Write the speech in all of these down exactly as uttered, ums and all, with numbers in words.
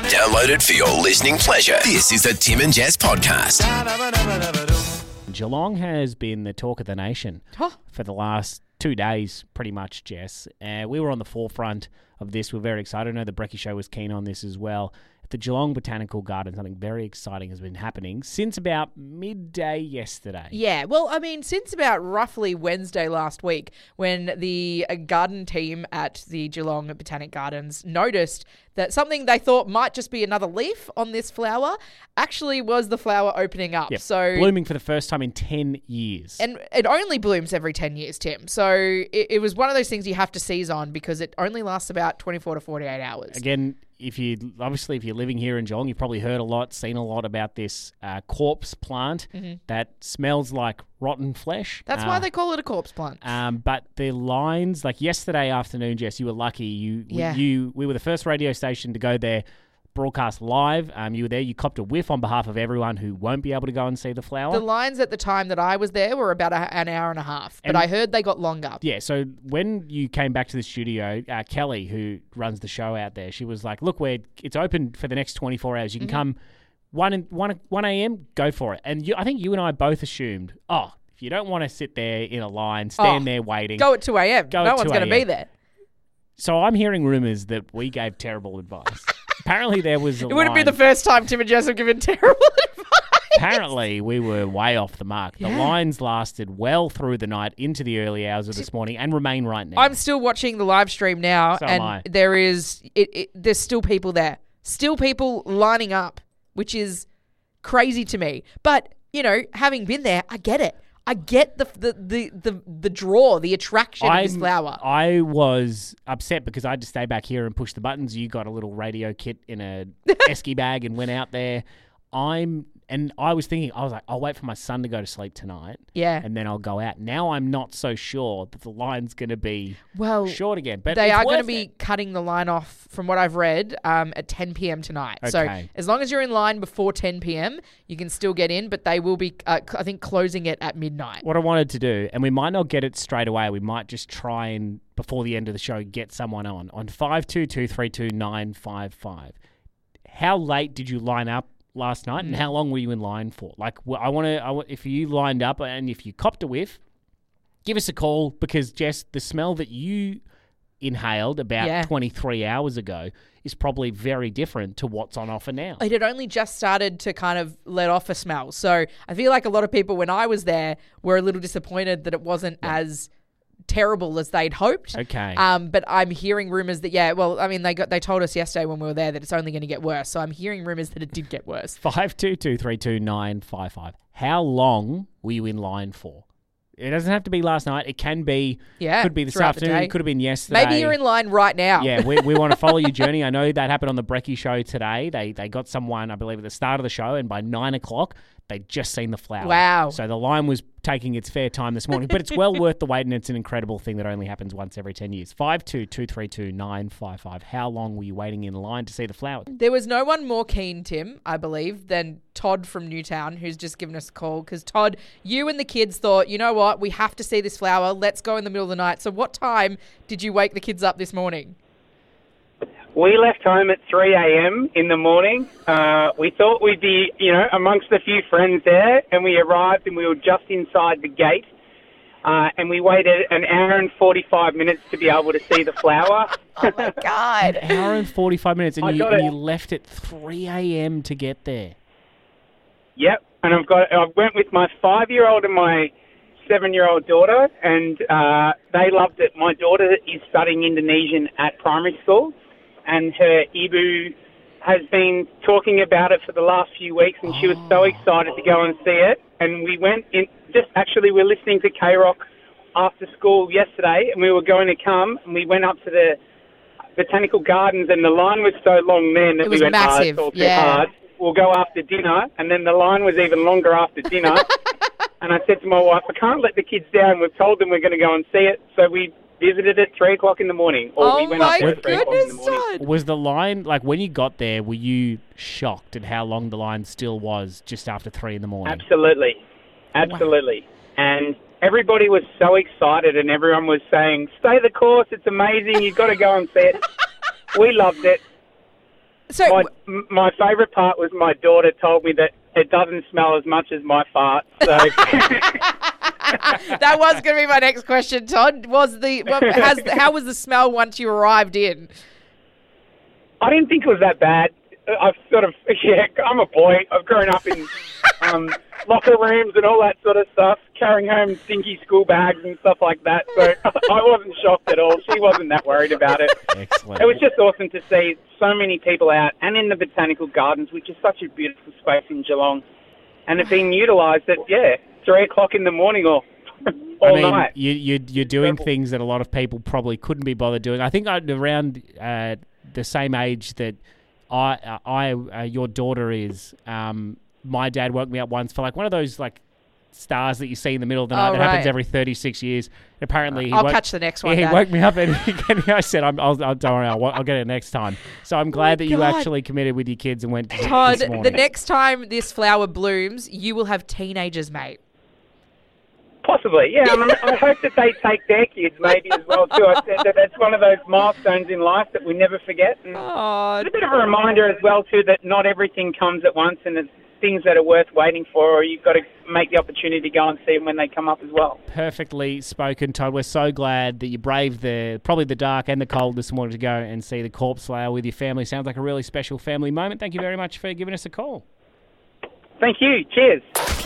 Download it for your listening pleasure. This is the Tim and Jess podcast. Geelong has been the talk of the nation Huh. for the last two days, pretty much, Jess. Uh, we were on the forefront of this. We're very excited. I know the Brecky Show was keen on this as well. At the Geelong Botanical Garden, something very exciting has been happening since about midday yesterday. Yeah, well, I mean, since about roughly Wednesday last week, when the uh, garden team at the Geelong Botanic Gardens noticed that something they thought might just be another leaf on this flower actually was the flower opening up. Yep. So blooming for the first time in ten years. And it only blooms every ten years, Tim. So it, it was one of those things you have to seize on because it only lasts about twenty-four to forty-eight hours. Again, if you obviously if you're living here in Geelong, you've probably heard a lot, seen a lot about this uh, corpse plant Mm-hmm. that smells like rotten flesh. That's Uh, why they call it a corpse plant. Um, but the lines, like yesterday afternoon, Jess, you were lucky. You, Yeah. you, we were the first radio station to go there, broadcast live. Um, you were there. You copped a whiff on behalf of everyone who won't be able to go and see the flower. The lines at the time that I was there were about a, an hour and a half, but And- I heard they got longer. Yeah, so when you came back to the studio, uh, Kelly, who runs the show out there, she was like, look, we're, it's open for the next twenty-four hours. You can Mm-hmm. come one, in, one, one a.m., go for it. And you, I think you and I both assumed, oh, if you don't want to sit there in a line, stand Oh, there waiting. Go at two a.m. Go no at one's two going to be a.m.. there. So I'm hearing rumours that we gave terrible advice. Apparently there was a It wouldn't be line- the first time Tim and Jess have given terrible advice. Apparently, we were way off the mark. The Yeah. lines lasted well through the night into the early hours of this morning and remain right now. I'm still watching the live stream now, So am and I. there is it, it. There's still people there, still people lining up, which is crazy to me. But you know, having been there, I get it. I get the the the the, the draw, the attraction of this I'm- flower. I was upset because I had to stay back here and push the buttons. You got a little radio kit in a esky bag and went out there. I'm and I was thinking, I was like, I'll wait for my son to go to sleep tonight. Yeah. And then I'll go out. Now I'm not so sure that the line's going to be Well, short again. But they it's are going to worth be it. cutting the line off, from what I've read, um, at ten p.m. tonight. So Okay. as long as you're in line before ten p.m., you can still get in, but they will be, uh, c- I think, closing it at midnight. What I wanted to do, and we might not get it straight away, we might just try and, before the end of the show, get someone on, on five two two, three two nine five five. How late did you line up last night, and how long were you in line for? Like, well, I want to, I, wa- if you lined up and if you copped a whiff, give us a call, because, Jess, the smell that you inhaled about Yeah. twenty-three hours ago is probably very different to what's on offer now. It had only just started to kind of let off a smell. So I feel like a lot of people, when I was there, were a little disappointed that it wasn't as terrible as they'd hoped. Okay. Um, but I'm hearing rumors that, yeah, well, I mean, they got they told us yesterday when we were there that it's only going to get worse. So I'm hearing rumors that it did get worse. five two two, three two nine five five. How long were you in line for? It doesn't have to be last night. It can be, Yeah, could be this throughout the afternoon. day. It could have been yesterday. Maybe you're in line right now. Yeah, we, we want to follow your journey. I know that happened on the Brecky Show today. They they got someone, I believe, at the start of the show, and by nine o'clock, they'd just seen the flower. Wow. So the line was taking its fair time this morning, but it's well worth the wait, and it's an incredible thing that only happens once every ten years. five two two, three two nine five five. How long were you waiting in line to see the flower? There was no one more keen, Tim, I believe, than Todd from Newtown, who's just given us a call. Because, Todd, you and the kids thought, you know what, we have to see this flower. Let's go in the middle of the night. So what time did you wake the kids up this morning? We left home at three a.m. in the morning. Uh, we thought we'd be, you know, amongst a few friends there, and we arrived and we were just inside the gate. Uh, and we waited an hour and forty-five minutes to be able to see the flower. Oh, my God. An hour and forty-five minutes, and, I you, got and it. you left at three a.m. to get there. Yep, and I've got. I went with my five-year-old and my seven-year-old daughter, and uh, they loved it. My daughter is studying Indonesian at primary school, and her Ibu has been talking about it for the last few weeks, and she was so excited to go and see it. And we went in. Just actually, we were listening to K-Rock after school yesterday, and we were going to come, and we went up to the Botanical Gardens, and the line was so long then that It was we went, oh, massive, it's all too yeah. hard. We'll go after dinner, and then the line was even longer after dinner. And I said to my wife, I can't let the kids down. We've told them we're going to go and see it. So we visited at three o'clock in the morning. Or Oh we went my up there at three o'clock in the goodness, morning. Todd. Was the line, like when you got there, were you shocked at how long the line still was just after three in the morning? Absolutely. Absolutely. And everybody was so excited, and everyone was saying, stay the course, it's amazing, you've got to go and see it. We loved it. So My, m- my favourite part was my daughter told me that it doesn't smell as much as my fart. So that was going to be my next question, Todd. Was the what, has, how was the smell once you arrived in? I didn't think it was that bad. I've sort of, yeah, I'm a boy. I've grown up in um, locker rooms and all that sort of stuff, carrying home stinky school bags and stuff like that. So I wasn't shocked at all. She wasn't that worried about it. Excellent. It was just awesome to see so many people out and in the Botanical Gardens, which is such a beautiful space in Geelong. And it being utilised at, yeah, three o'clock in the morning or all I mean, night. You, you, you're doing Incredible. things that a lot of people probably couldn't be bothered doing. I think I'm around uh, the same age that I, uh, I, uh, your daughter is. Um, my dad woke me up once for like one of those like stars that you see in the middle of the night Oh, that happens right. every thirty-six years. And apparently, he I'll woke, catch the next Yeah, one, he Dad. woke me up and he, I said, I'm, I'll, I'll, don't worry, I'll, I'll get it next time. So I'm glad that you God. actually committed with your kids and went to Todd, this morning. the next time this flower blooms, you will have teenagers, mate. Possibly, yeah. I, mean, I hope that they take their kids maybe as well too. I said that that's one of those milestones in life that we never forget. And Oh, it's a bit of a reminder as well too that not everything comes at once, and it's things that are worth waiting for, or you've got to make the opportunity to go and see them when they come up as well. Perfectly spoken, Todd. We're so glad that you braved the probably the dark and the cold this morning to go and see the corpse flower with your family. Sounds like a really special family moment. Thank you very much for giving us a call. Thank you. Cheers.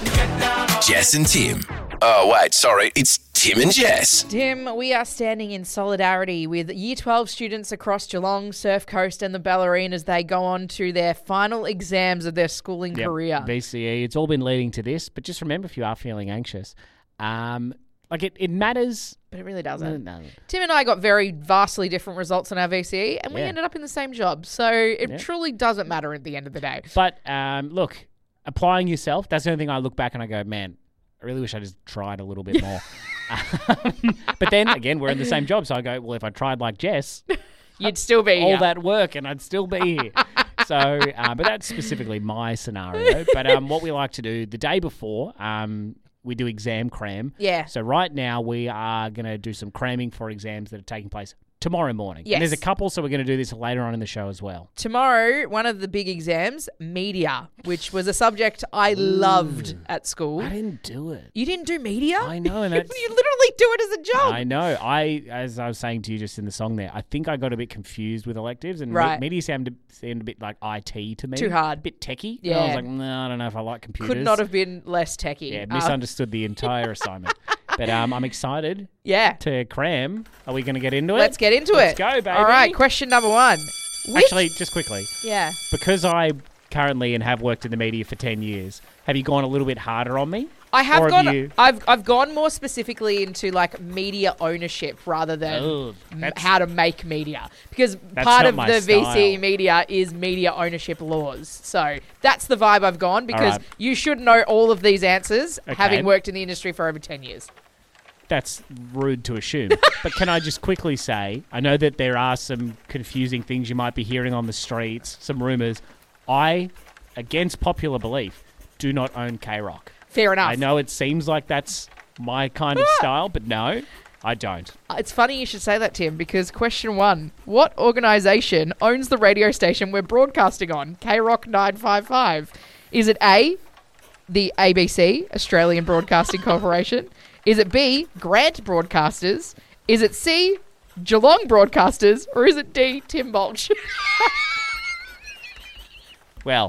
Jess and Tim. Oh, wait, sorry. It's Tim and Jess. Tim, we are standing in solidarity with Year twelve students across Geelong, Surf Coast and the Bellarine as they go on to their final exams of their schooling Yep, career. B C E. It's all been leading to this, but just remember if you are feeling anxious, um, like it, it matters. But it really No, doesn't. no. Tim and I got very vastly different results on our V C E and we Yeah. ended up in the same job. So it Yeah. truly doesn't matter at the end of the day. But um, look, applying yourself, that's the only thing I look back and I go, man, I really wish I just tried a little bit more. Um, but then, again, we're in the same job. So I go, well, if I tried like Jess, You'd still be all here. that work and I'd still be here. So, uh, but that's specifically my scenario. But um, what we like to do the day before, um, we do exam cram. Yeah. So right now we are going to do some cramming for exams that are taking place tomorrow morning. Yes. And there's a couple, so we're going to do this later on in the show as well. Tomorrow, one of the big exams, media, which was a subject I loved at school. I didn't do it. You didn't do media? I know, and you that's- literally do it as a job. I know. I, as I was saying to you just in the song there, I think I got a bit confused with electives, and me- Right. media sounded, seemed a bit like I T to me. Too hard. A bit techie. And I Yeah. was like, no, I don't know if I like computers. Could not have been less techie. Yeah, Uh, misunderstood the entire assignment. But um, I'm excited yeah. to cram. Are we going to get into it? Let's get into Let's it. go, baby. All right, question number one. Which- Actually, just quickly, yeah. because I currently and have worked in the media for ten years, have you gone a little bit harder on me? I have Or gone. have you- I've I've gone more specifically into like media ownership rather than Ugh, m- that's- how to make media, because That's part not of my the V C E style. media is media ownership laws. So that's the vibe I've gone because right. you should know all of these answers, Okay. having worked in the industry for over ten years. That's rude to assume. But can I just quickly say, I know that there are some confusing things you might be hearing on the streets, some rumours. I, against popular belief, do not own K-Rock. Fair enough. I know it seems like that's my kind of style, but no, I don't. It's funny you should say that, Tim, because question one: what organisation owns the radio station we're broadcasting on? K Rock nine five five. Is it A, the A B C, Australian Broadcasting Corporation? Is it B, Grant Broadcasters? Is it C, Geelong Broadcasters? Or is it D, Tim Bolch? Well,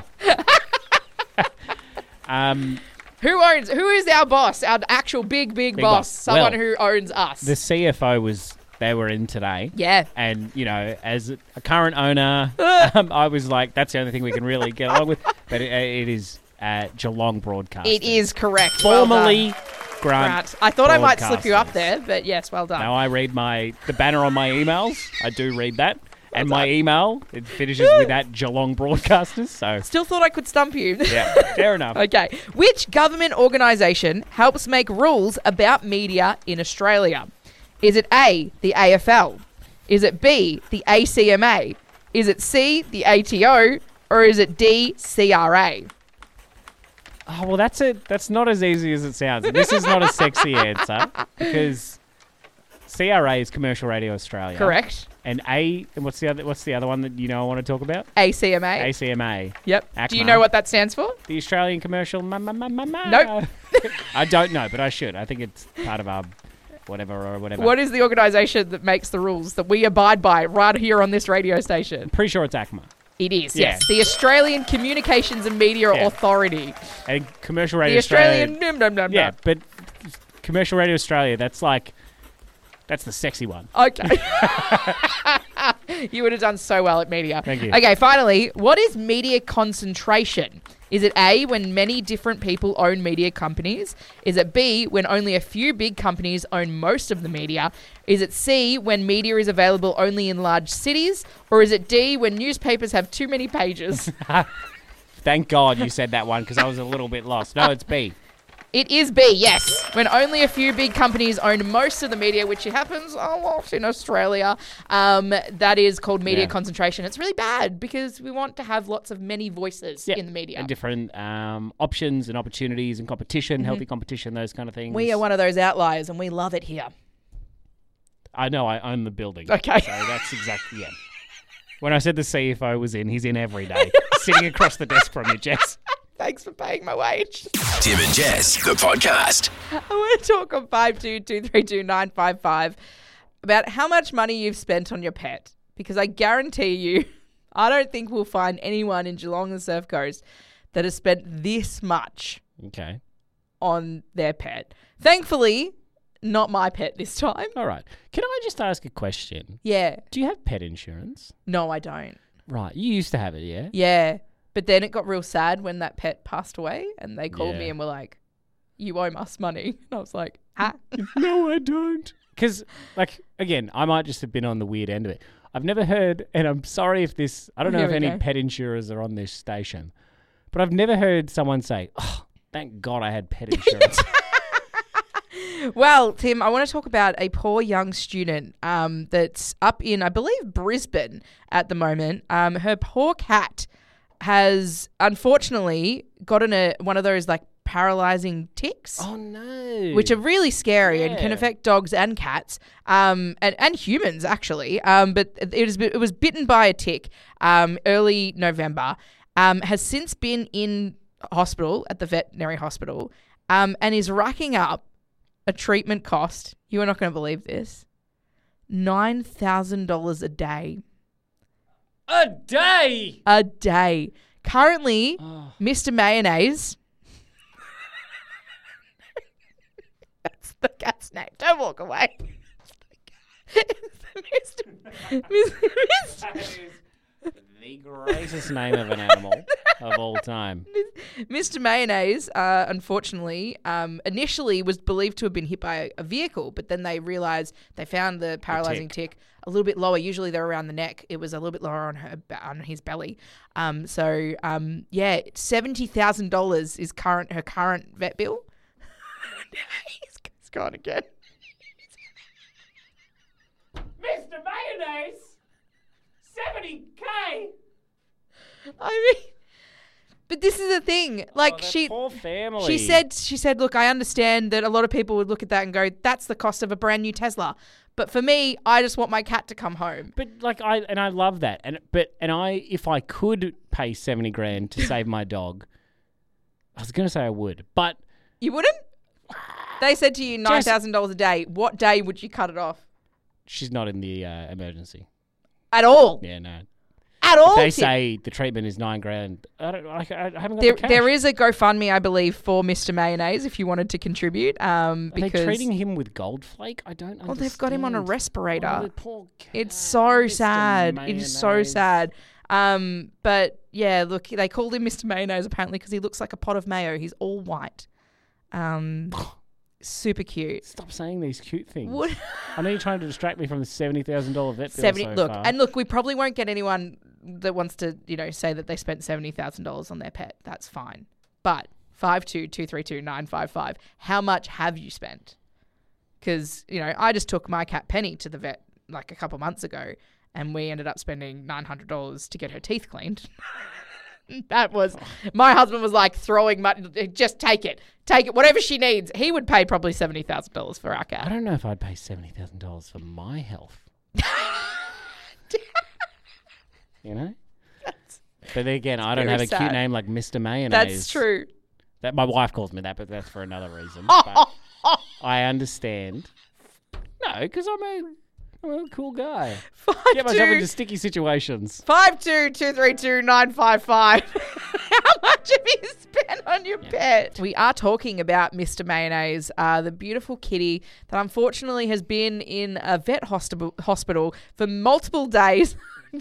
um, Who owns? Who is our boss? Our actual big, big, Big boss. boss. Someone Well, who owns us. the C F O was, they were in today. yeah. And, you know, as a current owner, um, I was like, that's the only thing we can really get along with. But it, it is uh, Geelong Broadcasting. It is correct. Well done, Formerly Grant. Grant. I thought I might slip you up Broadcasters. there, but yes, well done. Now I read my the banner on my emails. I do read that. And my email, it finishes with that Geelong Broadcasters. So, Still thought I could stump you. yeah, fair enough. Okay. Which government organisation helps make rules about media in Australia? Is it A, the A F L? Is it B, the A C M A? Is it C, the A T O? Or is it D, C R A? Oh, well, that's it. That's not as easy as it sounds. And this is not a sexy answer because C R A is Commercial Radio Australia. Correct. And A, and what's the other? What's the other one that you know I want to talk about? A C M A. A C M A. Yep. A C M A. Do you know what that stands for? The Australian Commercial. Ma, ma, ma, ma, ma. Nope. I don't know, but I should. I think it's part of our whatever or whatever. What is the organisation that makes the rules that we abide by right here on this radio station? Pretty sure it's A C M A. It is, Yeah. yes. The Australian Communications and Media Yeah. Authority. And Commercial Radio The Australia. Australian... Num, num, num, Yeah, num. but Commercial Radio Australia, that's like, that's the sexy one. Okay. You would have done so well at media. Thank you. Okay, finally, what is media concentration? Is it A, when many different people own media companies? Is it B, when only a few big companies own most of the media? Is it C, when media is available only in large cities? Or is it D, when newspapers have too many pages? Thank God you said that one because I was a little bit lost. No, it's B. It is B, yes. When only a few big companies own most of the media, which happens a lot in Australia, um, that is called media Yeah. concentration. It's really bad because we want to have lots of many voices Yeah. in the media. And different um, options and opportunities and competition, healthy competition, those kind of things. We are one of those outliers and we love it here. I know, I own the building. Okay. So that's exactly, yeah. When I said the C F O was in, he's in every day, sitting across the desk from you, Jess. Thanks for paying my wage. Tim and Jess, the podcast. I want to talk on five two two three two nine five five about how much money you've spent on your pet. Because I guarantee you, I don't think we'll find anyone in Geelong and Surf Coast that has spent this much Okay. on their pet. Thankfully, not my pet this time. All right. Can I just ask a question? Yeah. Do you have pet insurance? No, I don't. Right. You used to have it, yeah? Yeah. But then it got real sad when that pet passed away and they called me Yeah. and were like, you owe us money. And I was like, huh? No, I don't. Because, like, again, I might just have been on the weird end of it. I've never heard, and I'm sorry if this, I don't know Here if we any go. pet insurers are on this station, but I've never heard someone say, oh, thank God I had pet insurance. Well, Tim, I want to talk about a poor young student um, that's up in, I believe, Brisbane at the moment. Um, her poor cat has unfortunately gotten a one of those like paralyzing ticks. Oh, no. Which are really scary and can Yeah. affect dogs and cats, um, and, and humans actually. Um, but it was it was bitten by a tick um, early November. Um, has since been in hospital at the veterinary hospital, um, and is racking up a treatment cost. You are not going to believe this: nine thousand dollars a day. A day. A day. Currently, Oh. Mister Mayonnaise. That's the cat's name. Don't walk away. Mister Mister That is the greatest name of an animal of all time. Mister Mayonnaise, uh, unfortunately, um, initially was believed to have been hit by a, a vehicle, but then they realised they found the paralysing tick a little bit lower. Usually they're around the neck. It was a little bit lower on her on his belly. Um, so um, yeah, seventy thousand dollars is current her current vet bill. he's, he's gone again. Mister Mayonnaise, seventy K. I mean, but this is the thing. Like Oh, that she, poor family. she said, she said, look, I understand that a lot of people would look at that and go, that's the cost of a brand new Tesla. But for me, I just want my cat to come home. But like I and I love that, and but and I if I could pay seventy grand to save my dog, I was gonna say I would, but You wouldn't? They said to you nine thousand dollars a day. What day would you cut it off? she's not in the uh, emergency. At all? Yeah, no. At all? They Tim? say the treatment is nine grand. I don't. I, I haven't got There, the cash. there is a GoFundMe, I believe, for Mister Mayonnaise if you wanted to contribute. Um, Are because they treating him with gold flake? I don't. well, they've got him on a understand. respirator. Oh, the poor cat. It's so Mister sad. It is so Mayonnaise. sad. Um, but yeah, look, they called him Mister Mayonnaise apparently because he looks like a pot of mayo. He's all white. Um, super cute. Stop saying these cute things. What? I know you're trying to distract me from the seventy thousand dollar vet bill. Seventy. so look, far. and look, we probably won't get anyone that wants to, you know, say that they spent seventy thousand dollars on their pet. That's fine. But five two two three two nine five five. How much have you spent? Because you know, I just took my cat Penny to the vet like a couple months ago, and we ended up spending nine hundred dollars to get her teeth cleaned. That was my husband was like throwing money. Just take it, take it, whatever she needs. He would pay probably seventy thousand dollars for our I cat. don't know if I'd pay seventy thousand dollars for my health. you know? But then again, I don't very have a sad. cute name like Mister Mayonnaise. That's true. That my wife calls me that, but that's for another reason. But I understand. No, because I'm a, I'm a cool guy. Five Get myself two- into sticky situations. Five two two three two nine five five. How much have you spent on your pet? We are talking about Mister Mayonnaise, uh, the beautiful kitty that unfortunately has been in a vet hospital hospital for multiple days.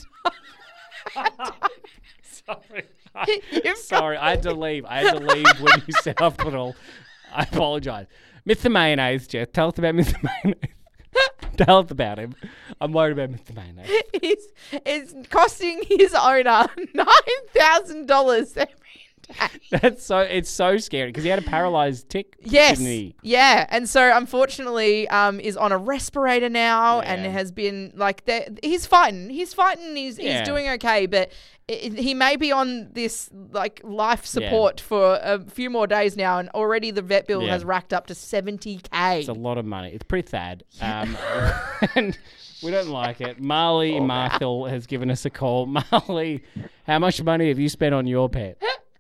Sorry. You've Sorry, I had to leave. I had to leave when you said hospital. I apologise. Mister Mayonnaise, Jess, tell us about Mister Mayonnaise. Tell us about him. I'm worried about Mister Mayonnaise. It's, it's costing his owner nine thousand dollars every day. That's so. It's so scary because he had a paralysed tick. Yes. Didn't he? Yeah. And so unfortunately um, is on a respirator now and Yeah. has been like, that. he's fighting. He's fighting. He's, Yeah. he's doing okay. But it, he may be on this like life support for a few more days now. And already the vet bill Yeah. has racked up to seventy K. It's a lot of money. It's pretty sad. Um, and we don't like it. Marley Marthel has given us a call. Marley, how much money have you spent on your pet?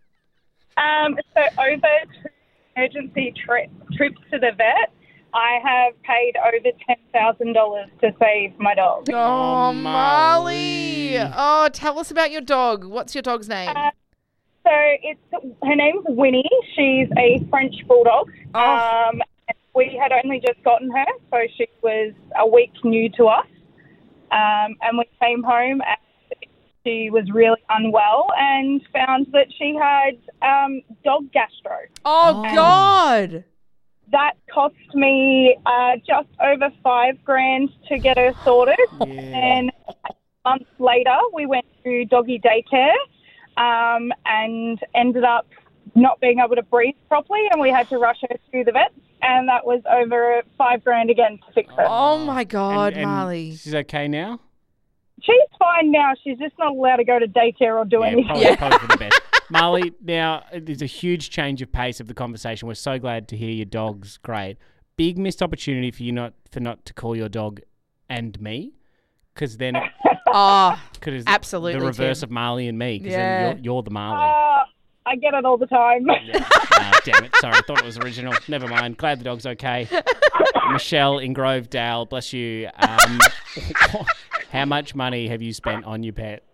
Um, so over two emergency tri- trips to the vet, I have paid over ten thousand dollars to save my dog. Oh, Molly. Molly. Oh, tell us about your dog. What's your dog's name? Uh, So it's her name's Winnie. She's a French bulldog. Oh. Um, we had only just gotten her, so she was a week new to us. Um, and we came home and she was really unwell and found that she had um, dog gastro. oh, Oh. God. That cost me uh, just over five grand to get her sorted. Yeah. And months later, we went to doggy daycare um, and ended up not being able to breathe properly, and we had to rush her to the vet. And that was over five grand again to fix her. Oh, my God, And- and Molly. She's okay now? She's fine now. She's just not allowed to go to daycare or do Yeah, anything. probably, probably for the best. Marley, now there's a huge change of pace of the conversation. We're so glad to hear your dog's great. Big missed opportunity for you not for not to call your dog and me, because then it Oh, could Absolutely, the reverse Tim. of Marley and me. Because Yeah. then you're, you're the Marley. Uh, I get it all the time. Ah, damn it! Sorry, I thought it was original. Never mind. Glad the dog's okay. Michelle in Grovedale, bless you. Um, how much money have you spent on your pet?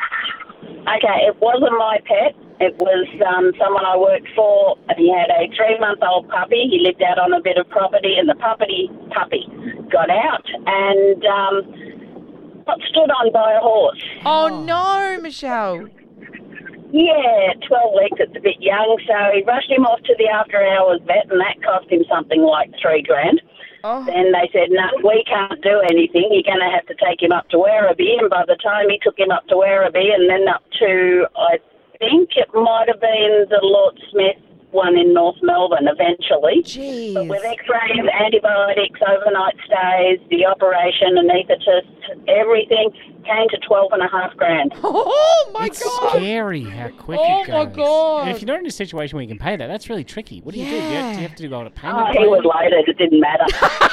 Okay, it wasn't my pet. It was um, someone I worked for. He had a three-month-old puppy. He lived out on a bit of property, and the puppy puppy got out and um, got stood on by a horse. oh no, Michelle. Yeah, twelve weeks. It's a bit young, so he rushed him off to the after-hours vet, and that cost him something like three grand. Oh, Then they said, no, we can't do anything. You're going to have to take him up to Werribee. And by the time he took him up to Werribee and then up to, I think it might have been the Lord Smith one in North Melbourne eventually. But with jeez. x-rays, antibiotics, overnight stays, the operation, anaesthetists, everything came to twelve and a half grand. Oh, my It's God. scary how quick Oh, it my goes. God. And if you're not in a situation where you can pay that, that's really tricky. What do you do? Do you, do Yeah. you have to go on a payment Oh, he plan? was loaded. It didn't matter.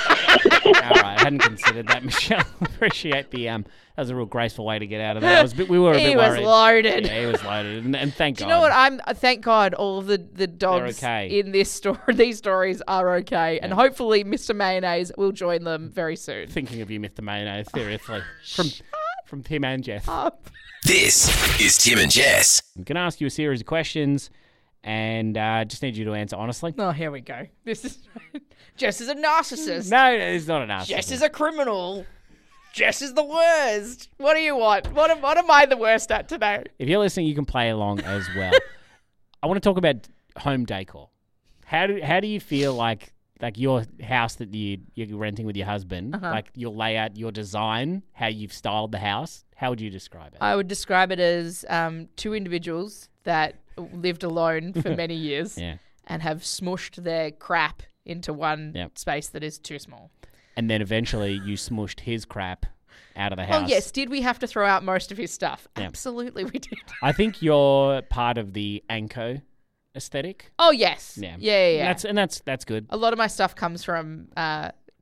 All right, I hadn't considered that, Michelle. Appreciate the um. That was a real graceful way to get out of that. I was a bit, we were a He bit was worried. loaded. Yeah, he was loaded, and, and thank Do God. you know what? I'm uh, thank God all of the, the dogs okay. in this story, these stories are okay, and hopefully Mister Mayonnaise will join them very soon. Thinking of you, Mister Mayonnaise. Seriously, from from Tim and Jess. Up. This is Tim and Jess. I'm gonna ask you a series of questions, and uh, just need you to answer honestly. Oh, here we go. This is Jess is a narcissist. No, it's not an answer. Jess is a criminal. Jess is the worst. What do you want? What am, what am I the worst at today? If you're listening, you can play along as well. I want to talk about home decor. How do how do you feel like like your house that you you're renting with your husband, Uh-huh. like your layout, your design, how you've styled the house? How would you describe it? I would describe it as um, two individuals that lived alone for many years yeah, and have smushed their crap into one Yep. space that is too small. and then eventually you smushed his crap out of the house. Oh, yes. Did we have to throw out most of his stuff? Yeah. Absolutely, we did. I think you're part of the Anko aesthetic. Oh, yes. Yeah, Yeah, yeah, yeah. That's and that's that's good. A lot of my stuff comes from uh,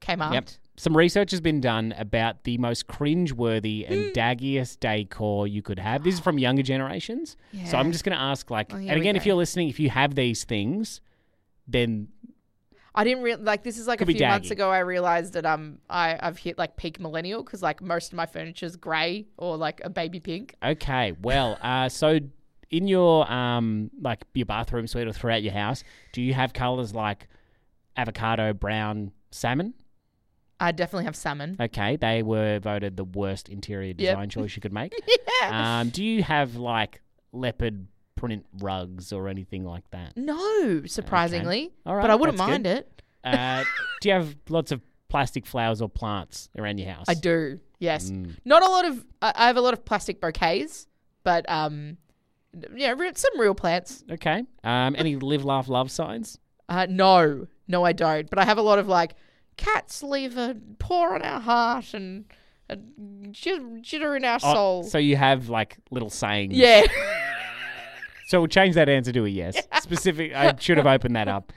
Kmart. Yep. Some research has been done about the most cringe-worthy and Hmm. daggiest decor you could have. This is from younger generations. So I'm Yeah. just going to ask, like, Oh, here and we again, if go. you're listening, if you have these things, then I didn't re- like this is like Could a be few months daggy. ago. I realized that um I I've hit like peak millennial because like most of my furniture's grey or like a baby pink. okay. Well, uh, so in your um like your bathroom suite or throughout your house, do you have colours like avocado, brown, salmon? I definitely have salmon. Okay, they were voted the worst interior design choice you could make. Yeah. Um, do you have like leopard print rugs or anything like that? No, surprisingly, All right, but I wouldn't that's mind good. it. Uh, do you have lots of plastic flowers or plants around your house? I do. Yes, Mm. not a lot of. I I have a lot of plastic bouquets, but um, yeah, re- some real plants. Okay. Um, any live, laugh, love signs? Uh, no, no, I don't. But I have a lot of like cats leave a paw on our heart and a jit- jitter in our Oh, soul. so you have like little sayings. Yeah. So we'll change that answer to a yes. Specific. I should have opened that up.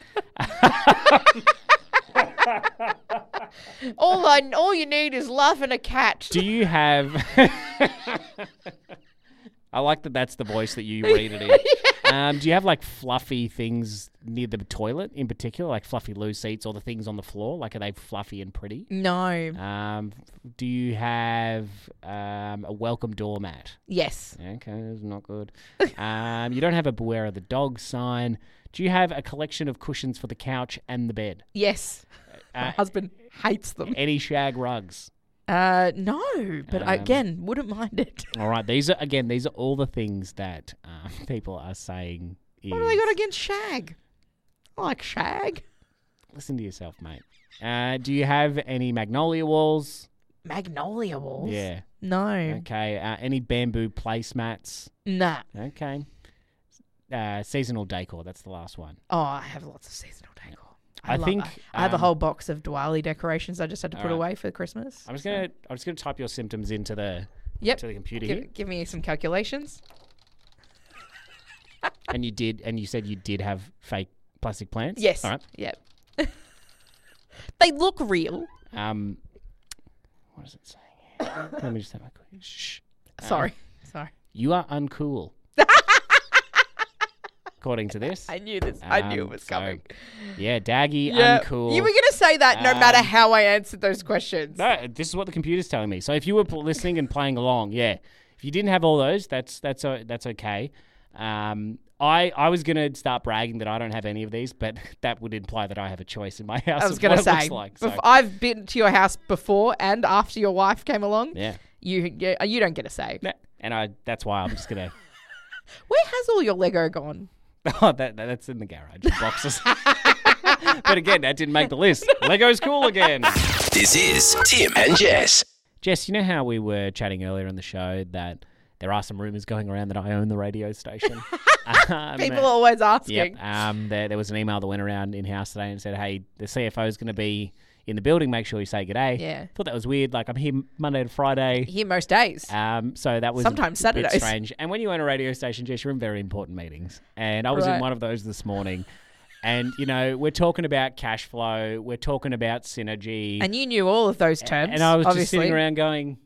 all I all you need is love and a cat. Do you have? I like that. That's the voice that you read it in. Um, do you have like fluffy things near the toilet in particular, like fluffy loo seats or the things on the floor? Like, are they fluffy and pretty? No. Um, do you have um, a welcome doormat? Yes. Okay, that's not good. um, you don't have a beware of the dog sign. Do you have a collection of cushions for the couch and the bed? Yes. My Uh, husband hates them. Any shag rugs? Uh, no, but I, Um, again, wouldn't mind it. All right, these are again. These are all the things that um, people are saying. Is, What do they got against shag? I like shag. Listen to yourself, mate. Uh, do you have any magnolia walls? Magnolia walls? Yeah. No. Okay. Uh, any bamboo placemats? Nah. Okay. Uh, seasonal decor. That's the last one. Oh, I have lots of seasonal decor. I love- think, I, I have a um, whole box of Diwali decorations I just had to put Alright. away for Christmas. I'm just gonna. I'm just gonna type your symptoms into the Yep. to the computer here. Give, give me some calculations. And you did, and you said you did have fake plastic plants. Yes. All right. Yep. They look real. Um, what is it saying here? Let me just have a quick. Shh. Sorry. Sorry. You are uncool. According to this. I knew this. I knew Um, it was so, coming. Yeah, Daggy, Yeah. uncool. You were going to say that no matter Um, how I answered those questions. No, this is what the computer's telling me. So if you were pl- listening and playing along, yeah. If you didn't have all those, that's that's uh, that's okay. Um, I I was gonna start bragging that I don't have any of these, but that would imply that I have a choice in my house. I was of going to what it say, looks like. So, bef- I've been to your house before and after your wife came along. yeah, You you, you don't get a say. Nah, and I that's why I'm just gonna. Where has all your Lego gone? Oh, that, that that's in the garage boxes. But again, that didn't make the list. Lego's cool again. This is Tim and Jess. Jess, you know how we were chatting earlier in the show that there are some rumours going around that I own the radio station? um, People are always asking. Yep. Um, there, there was an email that went around in house today and said, "Hey, the C F O is going to be in the building. Make sure you say g'day." Yeah. Thought that was weird. Like, I'm here Monday to Friday. Here most days. Um, so that was Sometimes a bit Saturdays. strange. And when you own a radio station, Jess, you're in very important meetings. And I was Right. in one of those this morning. And, you know, we're talking about cash flow. We're talking about synergy. And you knew all of those terms. And I was obviously. just sitting around going,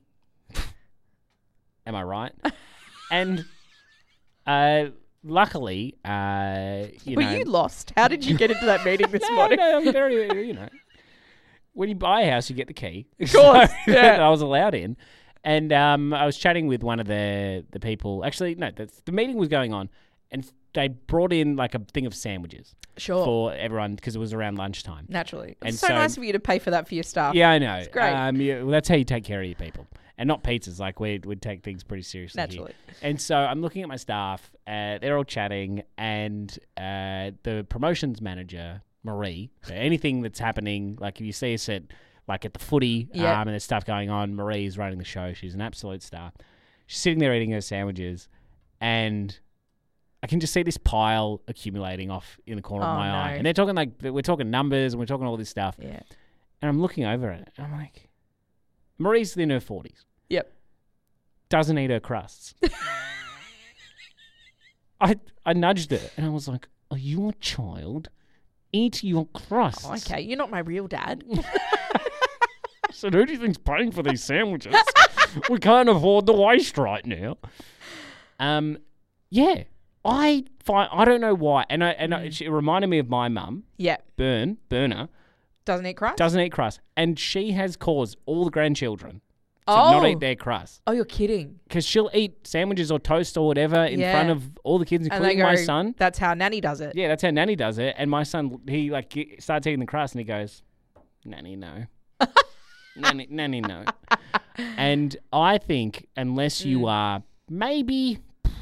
am I right? And uh, luckily, uh, you Were know. you lost? How did you get into that meeting this no, morning? no, I'm very, you know. When you buy a house, you get the key. Of course, yeah. I was allowed in. And um, I was chatting with one of the, the people. Actually, no, the, the meeting was going on. And they brought in like a thing of sandwiches Sure. for everyone because it was around lunchtime. Naturally. And It's so, so- nice of you to pay for that for your staff. Yeah, I know. It's great. Um, yeah, well, that's how you take care of your people. And not pizzas. Like, we would take things pretty seriously. here. Naturally. And so I'm looking at my staff. Uh, they're all chatting. And uh, the promotions manager, Marie, so anything that's happening, like if you see us at, like at the footy Yep. um, and there's stuff going on, Marie's running the show. She's an absolute star. She's sitting there eating her sandwiches. And I can just see this pile accumulating off in the corner Oh, of my no. eye. And they're talking like, we're talking numbers and we're talking all this stuff. Yeah. And I'm looking over it. And I'm like, Marie's in her forties. Yep. Doesn't eat her crusts. I I nudged her and I was like, are you a child? Eat your crusts. Oh, okay. You're not my real dad. I said, who do you think's paying for these sandwiches? We can't afford the waste right now. Um, yeah, I find I don't know why, and I and I, it reminded me of my mum. Yeah. Burn, burner, Doesn't eat crust? doesn't eat crust, and she has caused all the grandchildren to Oh. not eat their crust Oh, you're kidding. because she'll eat sandwiches or toast or whatever in Yeah. front of all the kids, And they including go, my son. that's how Nanny does it. Yeah, that's how Nanny does it, and my son he like ge- starts eating the crust and he goes, Nanny, no. Nanny, Nanny, no. And I think unless you Mm. are maybe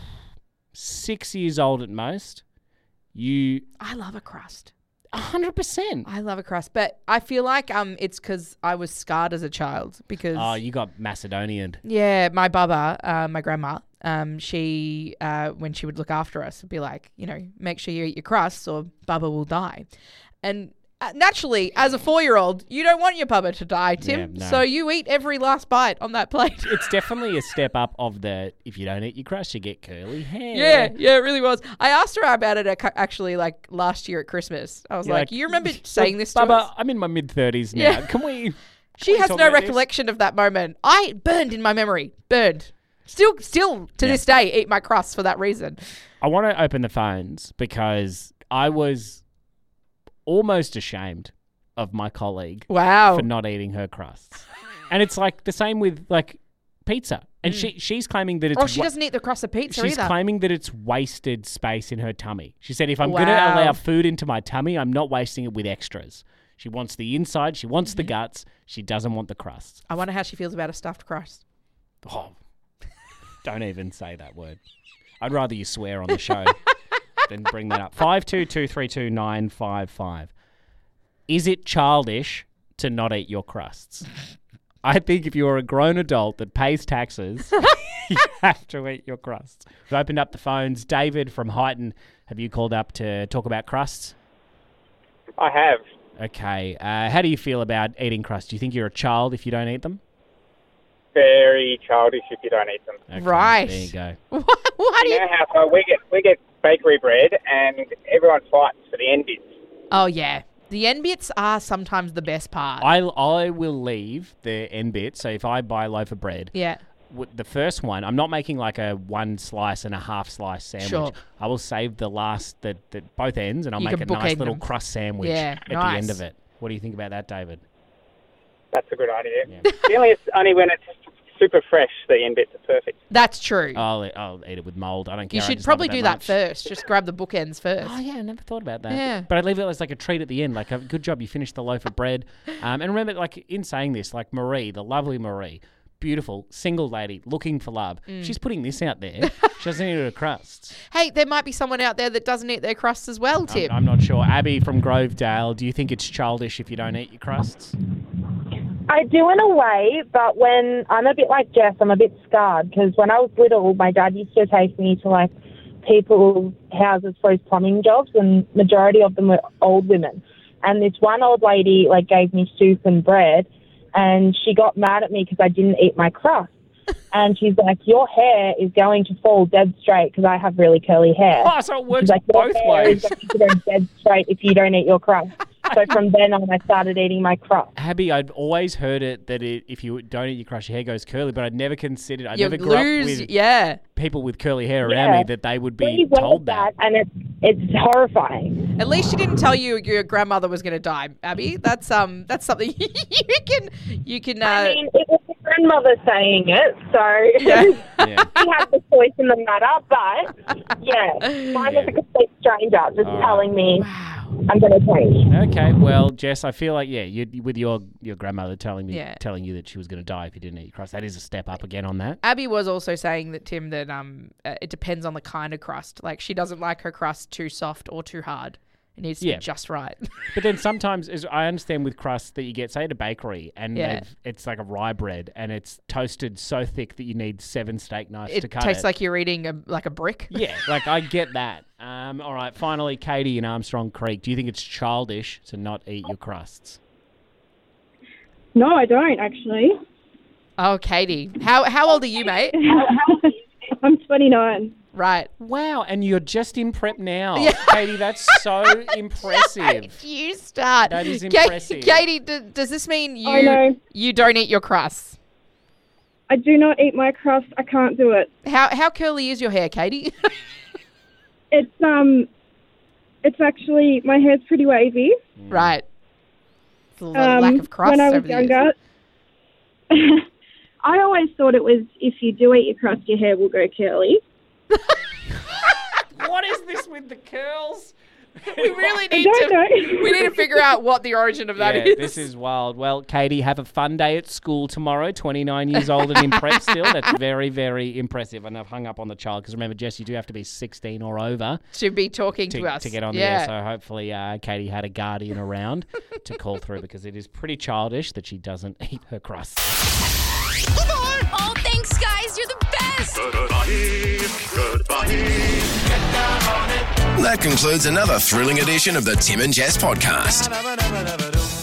six years old at most, you I love a crust. a hundred percent. I love a crust. But I feel like um, it's because I was scarred as a child because... Oh, you got Macedonian. Yeah, my baba, uh, my grandma, um, she, uh, when she would look after us, would be like, you know, make sure you eat your crusts or Bubba will die. And uh, naturally, as a four-year-old, you don't want your Bubba to die, Tim. Yeah, no. So you eat every last bite on that plate. It's definitely a step up of the if you don't eat your crust, you get curly hair. Yeah, yeah, it really was. I asked her about it ac- actually like last year at Christmas. I was You're like, like, you remember saying this to Bubba, us? I'm in my mid thirties now. Yeah. Can we? She we has talk no about this? recollection of that moment. I burned in my memory. Burned. Still, still to Yeah. this day, eat my crusts for that reason. I want to open the phones because I was almost ashamed of my colleague Wow. for not eating her crusts. And it's like the same with like pizza. And she she's claiming that it's Oh, she wa- doesn't eat the crust of pizza she's either. claiming that it's wasted space in her tummy. She said if I'm going to Wow. allow food into my tummy, I'm not wasting it with extras. She wants the inside, she wants the guts, she doesn't want the crusts. I wonder how she feels about a stuffed crust. Oh. Don't even say that word. I'd rather you swear on the show than bring that up. five two two three two nine five five. Is it childish to not eat your crusts? I think if you're a grown adult that pays taxes, you have to eat your crusts. We've opened up the phones. David from Highton, have you called up to talk about crusts? I have. Okay. Uh, how do you feel about eating crusts? Do you think you're a child if you don't eat them? Very childish if you don't eat them. Okay, Right. There you go. What, what do You you... know how so we get we get bakery bread and everyone fights for the end bits. Oh, yeah. The end bits are sometimes the best part. I I will leave the end bit. So if I buy a loaf of bread, yeah. w- the first one, I'm not making like a one slice and a half slice sandwich. Sure. I will save the last, the, the both ends, and I'll You make a can nice bookend little them. crust sandwich Yeah, at the nice. end of it. What do you think about that, David? That's a good idea. Yeah. The only it's only when it's super fresh the end bits are perfect. That's true. I'll e- I'll eat it with mold. I don't care. you I should just love probably it do that that much. first. Just grab the bookends first. Oh, yeah, I never thought about that. Yeah. But I'd leave it as like a treat at the end. Like, a good job you finished the loaf of bread. Um, and remember, like, in saying this, like Marie, the lovely Marie, beautiful, single lady, looking for love. Mm. She's putting this out there. She doesn't eat her crusts. Hey, there might be someone out there that doesn't eat their crusts as well, Tim. I'm, I'm not sure. Abby from Grovedale, do you think it's childish if you don't eat your crusts? I do in a way, but when I'm a bit like Jess, I'm a bit scarred because when I was little, my dad used to take me to like people's houses for his plumbing jobs, and majority of them were old women. And this one old lady like gave me soup and bread, and she got mad at me because I didn't eat my crust. And she's like, "Your hair is going to fall dead straight because I have really curly hair." Oh, so it works She's like, "Your both hair ways. is going to go dead straight if you don't eat your crust." So from then on, I started eating my crust. Abby, I'd always heard it that it, if you don't eat your crust, your hair goes curly, but I'd never considered, I you never grew lose, up with yeah. people with curly hair around Yeah. me that they would be We wear told that. and it's it's horrifying. At least she didn't tell you your grandmother was going to die, Abby. That's um, that's something you can you can. Uh, I mean, it was my grandmother saying it, so Yeah. Yeah. she had the choice in the matter. But yeah, mine was a complete stranger just All right. telling me wow. I'm going to change. Okay, well, Jess, I feel like yeah, you with your your grandmother telling me Yeah. telling you that she was going to die if you didn't eat your crust. That is a step up again on that. Abby was also saying that Tim that um, uh, it depends on the kind of crust. Like she doesn't like her crust too soft or too hard. It needs to Yeah. be just right. But then sometimes, as I understand with crust that you get, say, at a bakery, and Yeah. they've it's like a rye bread, and it's toasted so thick that you need seven steak knives to it cut tastes it. like you're eating a, like a brick. Yeah, like I get that. Um, all right, finally, Katie in Armstrong Creek. Do you think it's childish to not eat your crusts? No, I don't actually. Oh, Katie, how how old are you, mate? I'm twenty-nine. Right. Wow, and you're just in prep now. Yeah. Katie, that's so impressive. You start. That is Ka- impressive. Katie, d- does this mean I know. you you don't eat your crusts? I do not eat my crust. I can't do it. How how curly is your hair, Katie? It's um, it's actually my hair's pretty wavy. Right. It's a lo- Um, lack of crust when I was over the years. younger, I always thought it was if you do eat your crust, your hair will go curly. What is this with the curls? We really I need don't to know. we need to figure out what the origin of that yeah, is. this is wild. Well, Katie, have a fun day at school tomorrow. twenty-nine years old and in prep still. That's very, very impressive. And I've hung up on the child because remember, Jess, you do have to be sixteen or over to be talking to, to, us to get on yeah. the air. So hopefully uh, Katie had a guardian around to call through because it is pretty childish that she doesn't eat her crust. Oh, thanks, guys. You're the best. That concludes another thrilling edition of the Tim and Jess podcast.